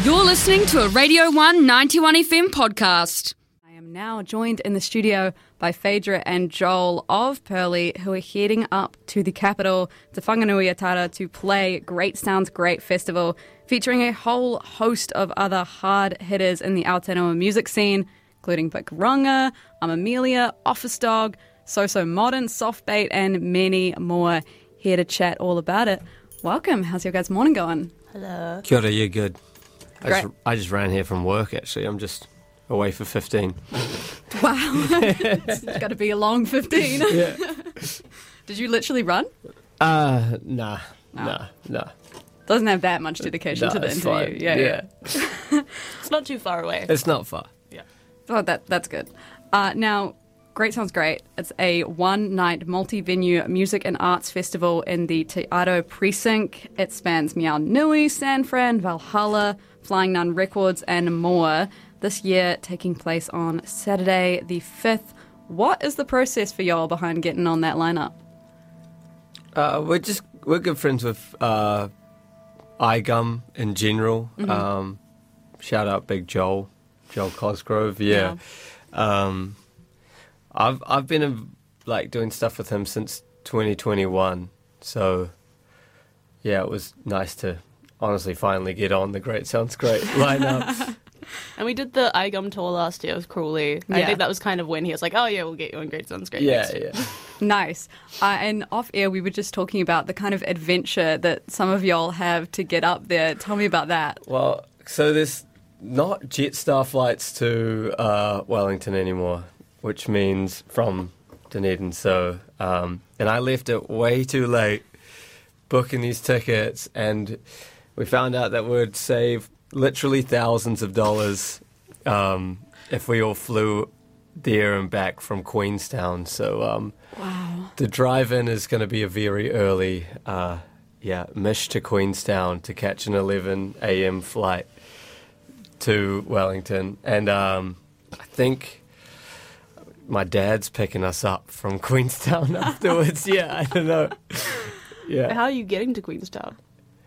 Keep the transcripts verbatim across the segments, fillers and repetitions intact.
You're listening to a Radio one ninety-one F M podcast. I am now joined in the studio by Phaedra and Joel of Pearly, who are heading up to the capital, to Whanganui-a-Tara, to play Great Sounds Great Festival, featuring a whole host of other hard hitters in the Aotearoa music scene, including Big Runga, I'm Amelia, Office Dog, So So Modern, Soft Bait, and many more. Here to chat all about it. Welcome. How's your guys' morning going? Hello. Kia ora, you're good. I Great. just, I just ran here from work, actually. I'm just away for fifteen. Wow. It's got to be a long fifteen. Yeah. Did you literally run? Uh, nah, No. nah, nah. Doesn't have that much dedication No, to the it's interview. fine. Yeah, yeah. Yeah. It's not too far away. It's not far. Oh, that that's good. Uh, now, Great Sounds Great. It's a one-night multi-venue music and arts festival in the Te Aro precinct. It spans Meow Nui, San Fran, Valhalla, Flying Nun Records, and more. This year, taking place on Saturday the fifth. What is the process for y'all behind getting on that lineup? Uh, we're just, we're good friends with uh, iGum in general. Mm-hmm. Um, shout out Big Joel, Joel Cosgrove. Yeah. Um, I've I've been uh, like doing stuff with him since twenty twenty-one. So yeah, it was nice to honestly finally get on the Great Sounds Great lineup. And we did the iGum tour last year with Crawley. I Yeah. think that was kind of when he was like, oh yeah, we'll get you on Great Sounds Great. Yeah, next year. yeah. Nice. Uh, and off air, we were just talking about the kind of adventure that some of y'all have to get up there. Tell me about that. Well, so there's not Jetstar flights to uh, Wellington anymore, which means from Dunedin. So, um, and I left it way too late booking these tickets, and we found out that we'd save literally thousands of dollars um, if we all flew there and back from Queenstown. So um, Wow. the drive-in is going to be a very early, uh, yeah, Mish to Queenstown to catch an eleven a.m. flight to Wellington. And um, I think my dad's picking us up from Queenstown afterwards. Yeah, I don't know. Yeah. How are you getting to Queenstown?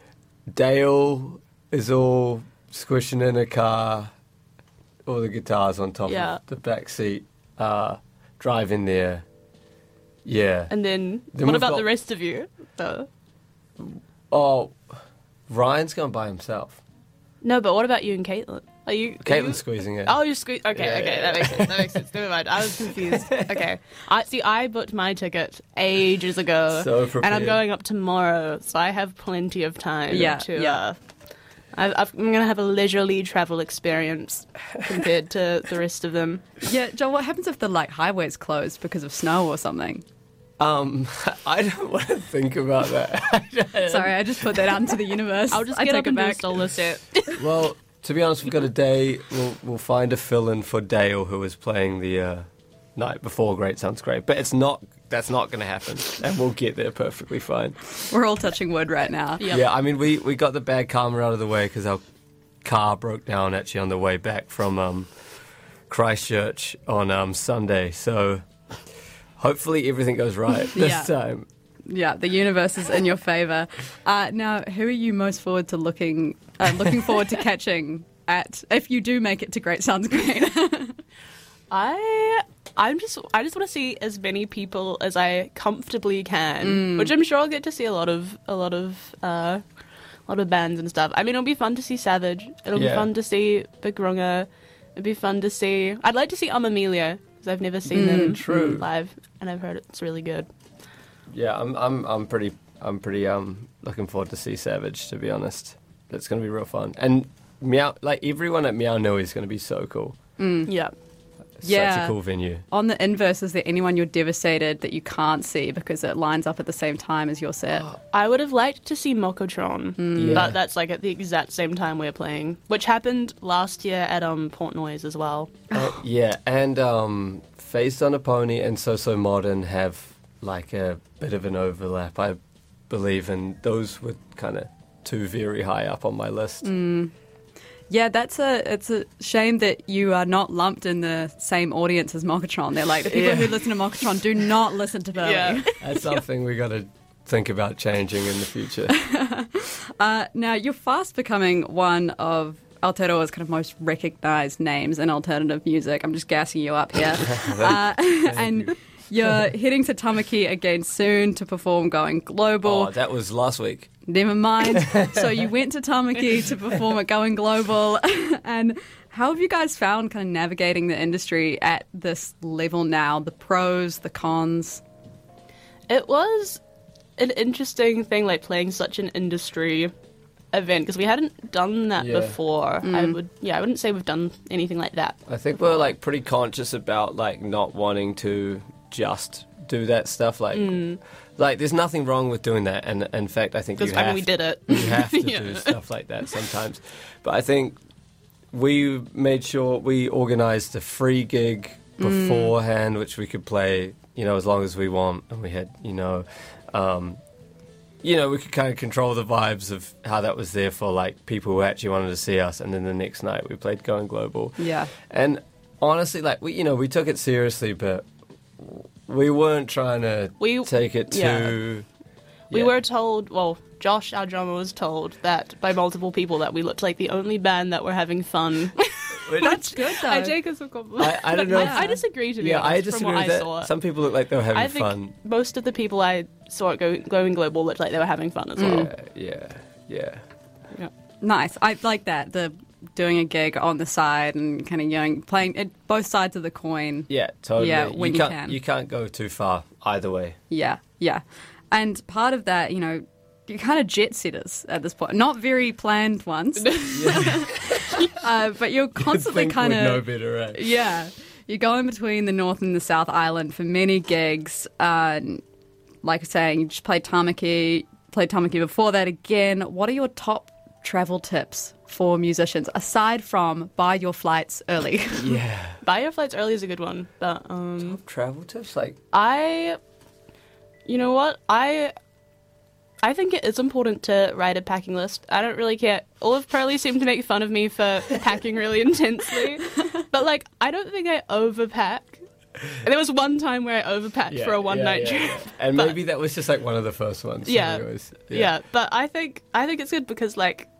Dale is all squishing in a car, all the guitars on top Yeah. of the back seat, uh, driving there. Yeah. And then, Then what we've about got- the rest of you? though? Oh, Ryan's going by himself. No, but what about you and Caitlin? Are you? are Caitlin's you- squeezing it. Oh, you're squeeze. Okay, Yeah, okay, yeah. that makes sense. That makes sense. Never mind. I was confused. Okay, I see. I booked my ticket ages ago, So and prepared. I'm going up tomorrow, so I have plenty of time. Yeah, to, yeah. Uh, I, I've, I'm going to have a leisurely travel experience compared to the rest of them. Yeah, Joel, what happens if the like highway's closed because of snow or something? Um, I don't want to think about that. Sorry, I just put that out into the universe. I'll just I get take up it and do a back. solo set. Well, to be honest, we've got a day. We'll we'll find a fill-in for Dale, who was playing the uh, night before Great Sounds Great, but it's not. That's not going to happen, and we'll get there perfectly fine. We're all touching wood right now. Yep. Yeah, I mean, we, we got the bad karma out of the way because our car broke down actually on the way back from um, Christchurch on um, Sunday. So hopefully everything goes right this Yeah. time. Yeah, the universe is in your favour. Uh, now, who are you most forward to looking uh, looking forward to catching at if you do make it to Great Sounds Great? I I'm just I just want to see as many people as I comfortably can, which I'm sure I'll get to see a lot of a lot of uh, a lot of bands and stuff. I mean, it'll be fun to see Savage. It'll be Yeah. fun to see Big Runga. It'd be fun to see. I'd like to see Um Amelia because I've never seen them true. live, and I've heard it's really good. Yeah, I'm I'm I'm pretty I'm pretty um looking forward to see Savage. To be honest, it's going to be real fun. And Meow, like everyone at Meow Nui is going to be so cool. Yeah. It's Yeah. such a cool venue. On the inverse, is there anyone you're devastated that you can't see because it lines up at the same time as your set? I would have liked to see Mokotron, Yeah. but that's like at the exact same time we're playing, which happened last year at um Port Noise as well. Uh, yeah, and um, Phased on a Pony and So So Modern have like a bit of an overlap, I believe, and those were kind of two very high up on my list. Yeah, that's a it's a shame that you are not lumped in the same audience as Mokotron. They're like the people Yeah. who listen to Mokotron do not listen to Burley. Yeah. That's something we got to think about changing in the future. Uh, now, you're fast becoming one of Aotearoa's kind of most recognised names in alternative music. I'm just gassing you up here. uh, and you're heading to Tamaki again soon to perform Going Global. Oh, that was last week. Never mind. So you went to Tamaki to perform at Going Global. And how have you guys found kind of navigating the industry at this level now? The pros, the cons? It was an interesting thing, like playing such an industry event, because we hadn't done that Yeah. before. I would, yeah, I wouldn't say we've done anything like that. I think we're like pretty conscious about like not wanting to just do that stuff. Like, like there's nothing wrong with doing that, and in fact, I think you Because have I mean, we did it. you have to Yeah. do stuff like that sometimes. But I think we made sure we organised a free gig beforehand, which we could play, you know, as long as we want, and we had, you know, um, you know, we could kind of control the vibes of how that was there for like people who actually wanted to see us, and then the next night we played Going Global. Yeah. And honestly, like we, you know, we took it seriously, but we weren't trying to We- take it too. We yeah. were told, well, Josh, our drummer, was told that by multiple people that we looked like the only band that were having fun. That's good, though. I take as a compliment. I, I don't know. I, if- I disagree, to be yeah, I honest, disagree from what with I that. saw. Some people look like they were having I think fun. most of the people I saw at Go, Going Global looked like they were having fun as well. Yeah, yeah, yeah. Yeah. Nice. I like that. The doing a gig on the side and kind of, you know, playing it, both sides of the coin. Yeah, totally. Yeah, when you can't, can. You can't go too far either way. Yeah, yeah. And part of that, you know, you're kind of jet setters at this point. Not very planned ones. uh, but you're constantly Think kind we'd know of... better, right? Yeah. You're going between the North and the South Island for many gigs. Uh, like I was saying, you just played Tamaki, played Tamaki before that again. What are your top travel tips for musicians, aside from buy your flights early? Yeah. Buy your flights early is a good one, but um, Travel tips, like I, you know what, I, I think it is important to write a packing list. I don't really care. All of Pearly seem to make fun of me for packing really intensely, but like I don't think I overpack. There was one time where I overpacked yeah, for a one yeah, night yeah, trip. yeah. and but- maybe that was just like one of the first ones. so Yeah. it was- Yeah. but I think I think it's good because like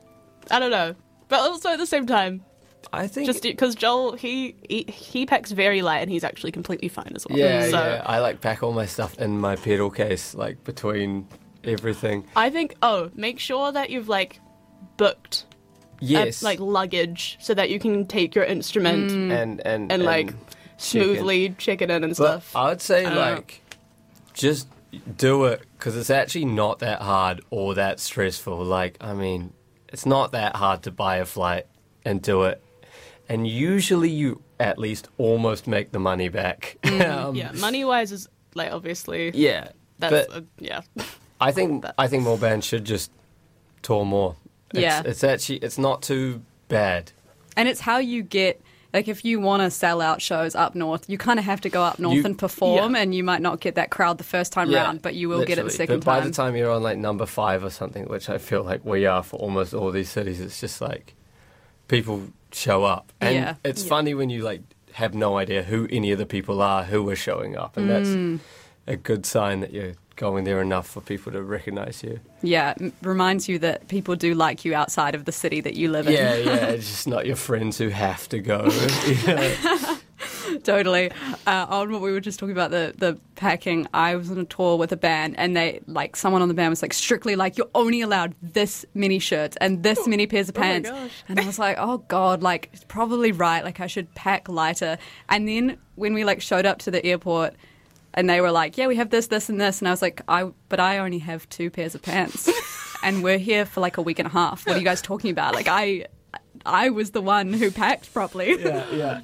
I don't know, but also at the same time, I think. just because Joel he, he he packs very light and he's actually completely fine as well. yeah, so yeah. I like pack all my stuff in my pedal case, like between everything. I think oh, make sure that you've like booked a, Yes, like luggage so that you can take your instrument and and and like check in. smoothly check it in and But stuff. I would say I don't know. like just do it because it's actually not that hard or that stressful. Like I mean, it's not that hard to buy a flight and do it, and usually you at least almost make the money back. um, yeah, money wise is like obviously yeah. that's but a, yeah. I think I think more bands should just tour more. It's, Yeah. it's actually it's not too bad. And it's how you get, like, if you want to sell out shows up north, you kind of have to go up north You- and perform, yeah. and you might not get that crowd the first time Yeah, round, but you will get it the literally. second but by time. the time you're on like number five or something, which I feel like we are for almost all these cities, it's just like people show up, and Yeah. it's Yeah. funny when you like have no idea who any of the people are who are showing up, and that's Mm. a good sign that you're going there enough for people to recognize you. Yeah, it reminds you that people do like you outside of the city that you live in. Yeah, yeah, it's just not your friends who have to go. you know? Totally. Uh, on what we were just talking about, the, the packing, I was on a tour with a band, and they, like, someone on the band was like, strictly like, you're only allowed this many shirts and this many pairs of Oh my pants. gosh. And I was like, oh God, like, it's probably right. Like, I should pack lighter. And then when we, like, showed up to the airport, and they were like, yeah, we have this, this, and this. And I was like, I, but I only have two pairs of pants. And we're here for like a week and a half. What are you guys talking about? Like, I I was the one who packed properly. yeah, yeah.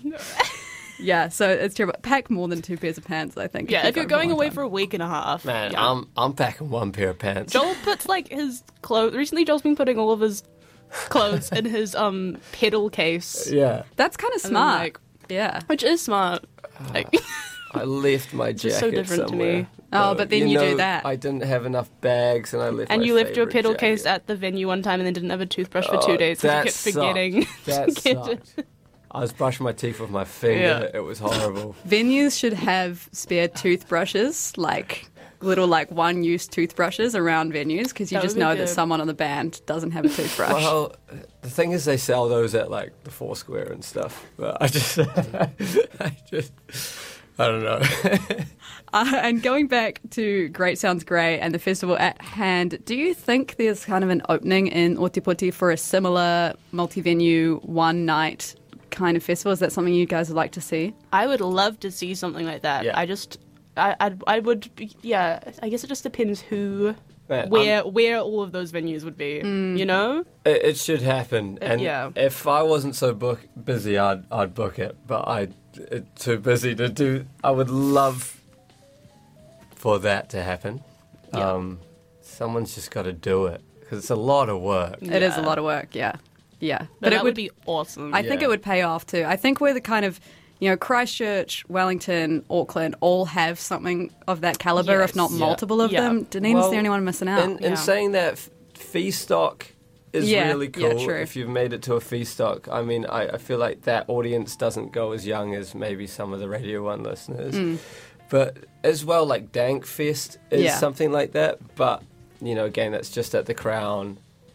Yeah, so it's terrible. Pack more than two pairs of pants, I think. Yeah, if you're go going a long away time. for a week and a half. Man, yeah. I'm I'm packing one pair of pants. Joel puts like his clothes. Recently, Joel's been putting all of his clothes in his um pedal case, Yeah, That's kind of And then, smart. like- yeah. which is smart. Like, I left my jacket just so different to me. somewhere. Oh, but then you do know, that. I didn't have enough bags, and I left. and my you left your favourite pedal jacket. case at the venue one time, and then didn't have a toothbrush for two Oh, days because that you kept forgetting. sucked. That to get it. sucked. I was brushing my teeth with my finger. Yeah. It was horrible. Venues should have spare toothbrushes, like, little like one-use toothbrushes around venues because you That just would be know that good. someone on the band doesn't have a toothbrush. Well, the thing is, they sell those at like the Foursquare and stuff. But I just, I just, I don't know. Uh, and going back to Great Sounds Great and the festival at hand, do you think there's kind of an opening in Otepoti for a similar multi-venue, one-night kind of festival? Is that something you guys would like to see? I would love to see something like that. Yeah. I just, I, I'd, I would, be- yeah. I guess it just depends who, Man, where, where all of those venues would be. You know? It, it should happen, and yeah. if I wasn't so book busy, I'd I'd book it. But I it, too busy to do. I would love for that to happen. Yeah. Um, someone's just got to do it because it's a lot of work. It is a Yeah. lot of work, yeah. Yeah. But, But that it would would be awesome. I think Yeah. it would pay off too. I think we're the kind of, you know, Christchurch, Wellington, Auckland all have something of that caliber, Yes. if not Yeah. multiple of Yeah. them. Dunedin's Well, the only one missing out. In, in Yeah. saying that, f- fee stock is Yeah, really yeah, cool true. if you've made it to a fee stock. I mean, I, I feel like that audience doesn't go as young as maybe some of the Radio one listeners. Mm. But as well, like Dank Fest is Yeah. something like that. But, you know, again, that's just at the Crown.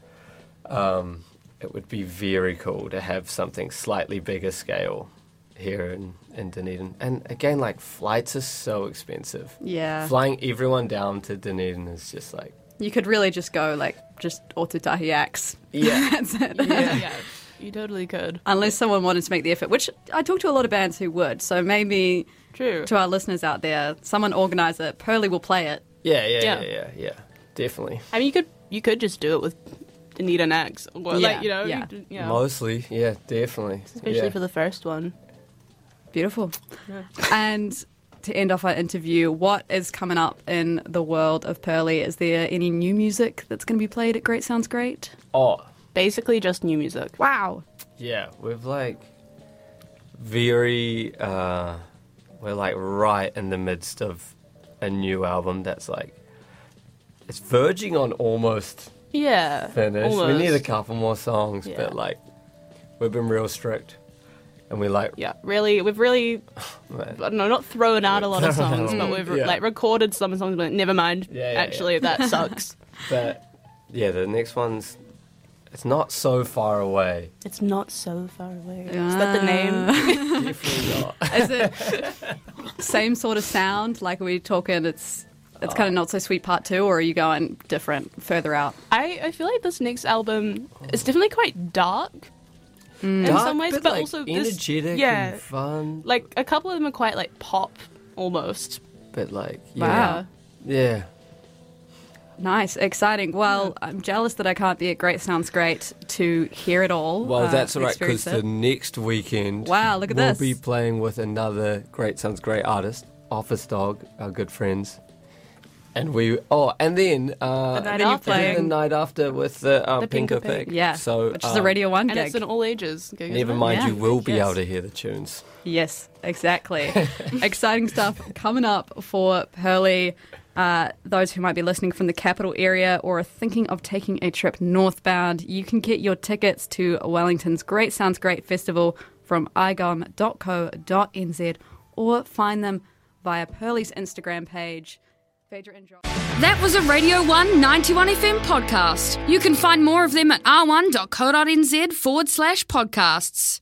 Um, it would be very cool to have something slightly bigger scale here in, in Dunedin. And again, like, flights are so expensive. yeah. Flying everyone down to Dunedin is just like, You could really just go like just Otutahi Axe. yeah. That's it. yeah, you totally could. Unless someone wanted to make the effort, which I talk to a lot of bands who would. So maybe True. to our listeners out there, someone organise it. Pearly will play it. Yeah, yeah, Yeah. yeah, yeah, yeah. Definitely. I mean, you could, you could just do it with Dunedin Axe, or Yeah, like you know, yeah. you d- yeah. Mostly, yeah, definitely. especially yeah. for the first one. Beautiful. Yeah. And to end off our interview, what is coming up in the world of Pearly? Is there any new music that's going to be played at Great Sounds Great? Oh, Basically, just new music. Wow. yeah. We've like very. uh We're like right in the midst of a new album that's like it's verging on almost Yeah, finished. almost. We need a couple more songs, Yeah. but like we've been real strict, and we like Yeah, really, we've really, man, I don't know, not thrown out a lot of songs, but we've Yeah. like recorded some songs. But never mind. Yeah, yeah, Actually, that sucks. but yeah, the next one's it's not so far away. It's not so far away. Is that the name? Definitely not. Is it same sort of sound? Like are we talking it's it's kind of not so sweet part two, or are you going different further out? I, I feel like this next album is definitely quite dark in Dark, some ways, but, but like, also this- energetic yeah, and fun. like a couple of them are quite like pop almost. But like, Wow. yeah, yeah. Nice, exciting. Well, I'm jealous that I can't be at Great Sounds Great to hear it all. Well, uh, that's all right because experience the it. next weekend, Wow, look at we'll this. be playing with another Great Sounds Great artist, Office Dog, our good friends, and we. Oh, and then uh, The night then you're after. playing- the night after with the, um, The Pinker Pinker Pig. Pig. Yeah, so which is a um, Radio One And gig. it's an all ages gig. isn't Never it? mind, Yeah. you will be Yes. able to hear the tunes. Yes, exactly. Exciting stuff coming up for Pearly. Uh, those who might be listening from the capital area or are thinking of taking a trip northbound, you can get your tickets to Wellington's Great Sounds Great Festival from i g o m dot co dot n z or find them via Pearly's Instagram page. Phaedra and John. That was a Radio one ninety-one F M podcast. You can find more of them at r one dot co dot n z forward slash podcasts.